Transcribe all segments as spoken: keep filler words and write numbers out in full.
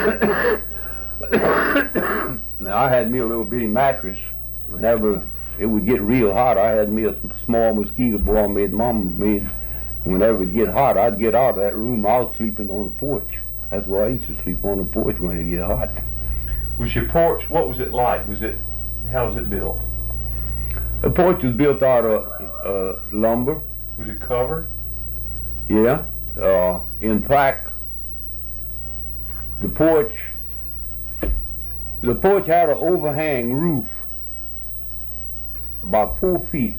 Now I had me a little bitty mattress. Whenever it would get real hot, I had me a small mosquito ball made, Mama made. Whenever it get hot, I'd get out of that room. I was sleeping on the porch. That's why I used to sleep on the porch when it get hot. Was your porch, what was it like? Was it, how was it built? The porch was built out of uh, lumber. Was it covered? Yeah. Uh, in fact, the porch, the porch had an overhang roof about four feet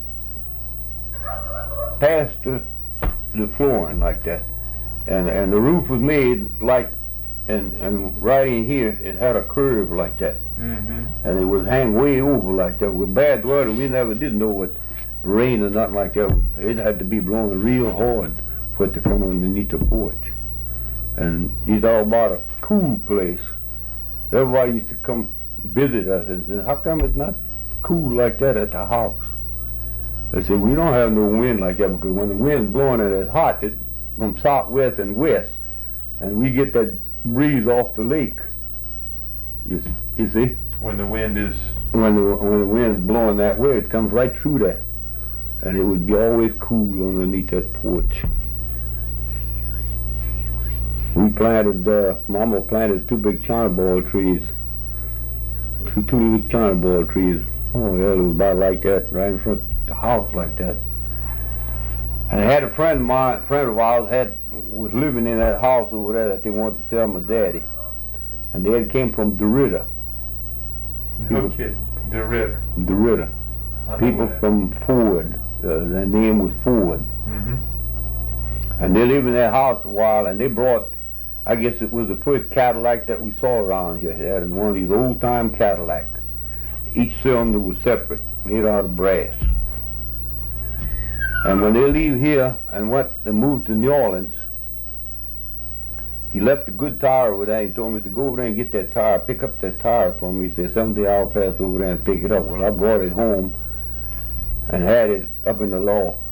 past the, the flooring like that. And and the roof was made like, and, and right in here, it had a curve like that. Mm-hmm. And it was hang way over like that. With bad weather, we never did know what rain or nothing like that. It had to be blowing real hard for it to come underneath the porch. And it's all about a cool place. Everybody used to come visit us and say, how come it's not cool like that at the house? They said, we don't have no wind like that, because when the wind's blowing and it's hot, it's from southwest and west, and we get that breeze off the lake. You, you see? When the wind is... When the, when the wind's blowing that way, it comes right through that. And it would be always cool underneath that porch. We planted, uh, Mama planted two big China ball trees. Two, two little China ball trees. Oh yeah, it was about like that, right in front of the house like that. And I had a friend of mine, friend of ours had, was living in that house over there that they wanted to sell my daddy. And they had came from DeRidder. No kidding. DeRidder. DeRidder. People from Ford. Uh, their name was Ford. Mm-hmm. And they lived in that house a while, and they brought, I guess it was the first Cadillac that we saw around here. They had one of these old-time Cadillac. Each cylinder was separate, made out of brass. And when they leave here and went and moved to New Orleans, he left a good tire over there. He told me to go over there and get that tire, pick up that tire for me. He said, someday I'll pass over there and pick it up. Well, I brought it home and had it up in the loft.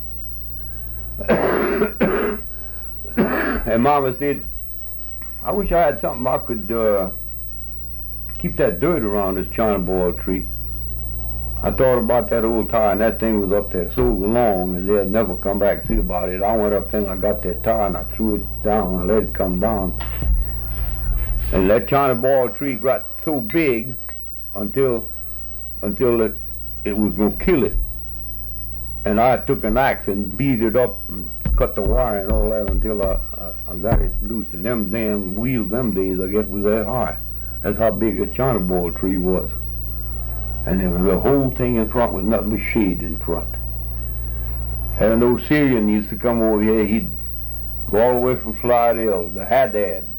And Mama said, I wish I had something I could uh, keep that dirt around this China ball tree. I thought about that old tire, and that thing was up there so long, and they'd never come back and see about it. I went up there and I got that tire, and I threw it down and let it come down. And that China ball tree got so big until until it, it was going to kill it. And I took an axe and beat it up and cut the wire and all that until I, I, I got it loose. And them damn wheels them days, I guess, was that high. That's how big a China ball tree was. And there was the whole thing in front was nothing but shade in front. Had an old Syrian used to come over here. He'd go all the way from Slidell, the Haddad.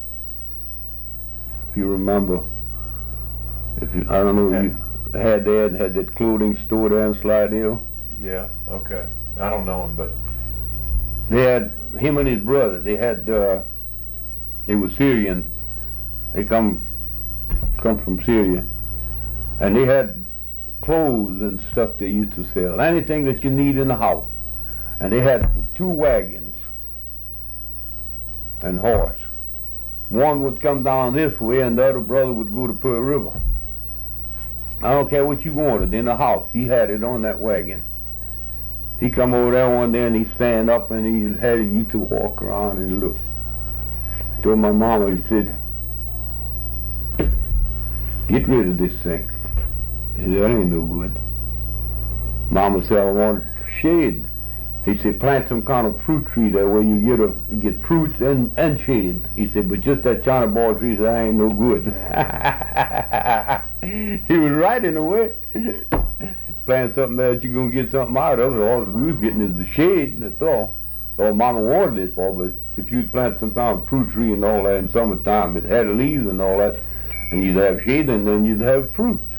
If you remember, if you, I don't know, if you Haddad had that clothing store there in Slidell. Yeah. Okay. I don't know him, but they had him and his brother. They had, uh, they were Syrian. They come, come from Syria. And they had clothes and stuff they used to sell, anything that you need in the house. And they had two wagons and horse. One would come down this way and the other brother would go to Pearl River. I don't care what you wanted in the house, he had it on that wagon. He come over there one day and he stand up and he had it, you to walk around and look. I told my mama, he said, get rid of this thing. He said, that ain't no good. Mama said, I want shade. He said, plant some kind of fruit tree there where you get a get fruits and, and shade. He said, but just that China ball tree, that ain't no good. He was right in a way. Plant something there that you're going to get something out of it. All we was getting is the shade, that's all. So Mama wanted it for, but if you'd plant some kind of fruit tree and all that in summertime, it had leaves and all that, and you'd have shade and then you'd have fruits.